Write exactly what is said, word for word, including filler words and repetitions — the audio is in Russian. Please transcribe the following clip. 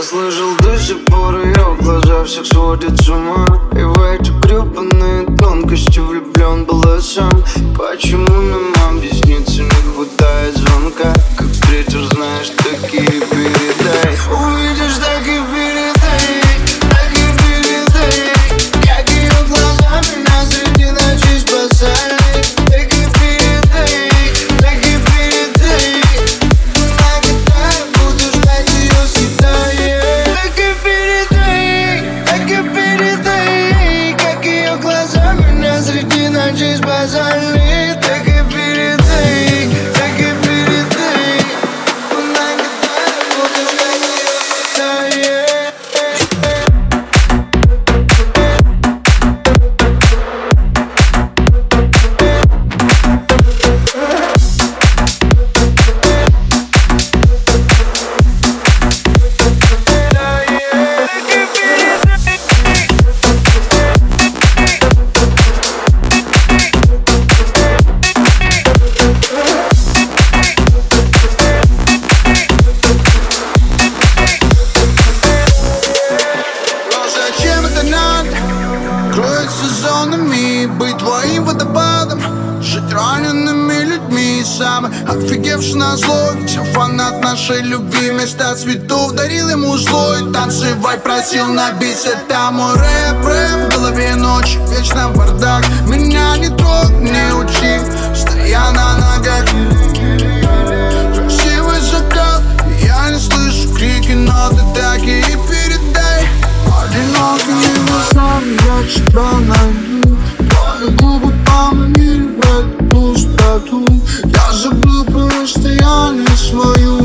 Я слышал до сих пор ее глаза всех сводят с ума. И в эти гребаные тонкости влюблен был я сам. Почему нам объясниться не хватает звонка? Как встретишь, знаешь, такие передай. Увидишь, так и передай, так и передай. Как ее глаза меня среди ночи спасали. Так и передай, так и передай. На гитаре буду ждать ее всегда. Так и передай, так и передай. Как ее глаза меня среди ночи спасали. Так и передай, так и передай. На гитаре буду ждать ее всегда. Кроется зонами, быть твоим водопадом, жить ранеными людьми. Самый офигевший на зло, ведь я фанат нашей любви. Вместо цветов дарил ему злой, танцевать просил на бис. Это мой рэп, рэп, в голове ночь, вечно бардак. Меня не трогай, не учи, стоя на ногах. Красивый закат, я не слышу крики, но ты так и передай. Одинокими глазами я тебя найду. Твои губы поманили в эту пустоту. Я забыл про расстояние свою.